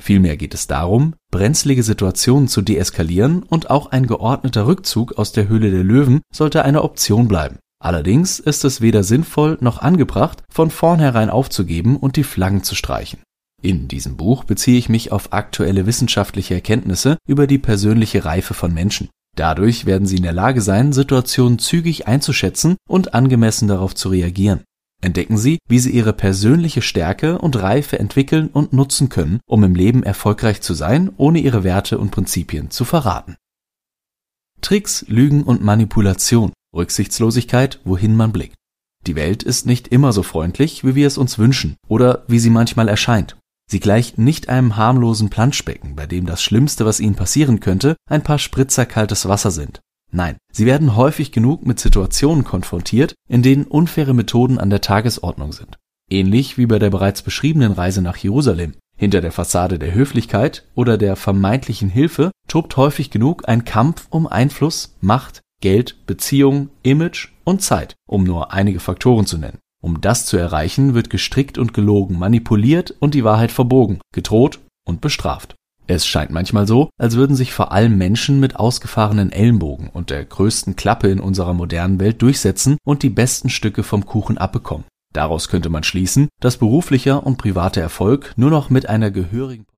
Vielmehr geht es darum, brenzlige Situationen zu deeskalieren und auch ein geordneter Rückzug aus der Höhle der Löwen sollte eine Option bleiben. Allerdings ist es weder sinnvoll noch angebracht, von vornherein aufzugeben und die Flaggen zu streichen. In diesem Buch beziehe ich mich auf aktuelle wissenschaftliche Erkenntnisse über die persönliche Reife von Menschen. Dadurch werden sie in der Lage sein, Situationen zügig einzuschätzen und angemessen darauf zu reagieren. Entdecken Sie, wie Sie Ihre persönliche Stärke und Reife entwickeln und nutzen können, um im Leben erfolgreich zu sein, ohne Ihre Werte und Prinzipien zu verraten. Tricks, Lügen und Manipulation, Rücksichtslosigkeit, wohin man blickt. Die Welt ist nicht immer so freundlich, wie wir es uns wünschen oder wie sie manchmal erscheint. Sie gleicht nicht einem harmlosen Planschbecken, bei dem das Schlimmste, was Ihnen passieren könnte, ein paar Spritzer kaltes Wasser sind. Nein, Sie werden häufig genug mit Situationen konfrontiert, in denen unfaire Methoden an der Tagesordnung sind. Ähnlich wie bei der bereits beschriebenen Reise nach Jerusalem. Hinter der Fassade der Höflichkeit oder der vermeintlichen Hilfe tobt häufig genug ein Kampf um Einfluss, Macht, Geld, Beziehungen, Image und Zeit, um nur einige Faktoren zu nennen. Um das zu erreichen, wird gestrickt und gelogen, manipuliert und die Wahrheit verbogen, gedroht und bestraft. Es scheint manchmal so, als würden sich vor allem Menschen mit ausgefahrenen Ellenbogen und der größten Klappe in unserer modernen Welt durchsetzen und die besten Stücke vom Kuchen abbekommen. Daraus könnte man schließen, dass beruflicher und privater Erfolg nur noch mit einer gehörigen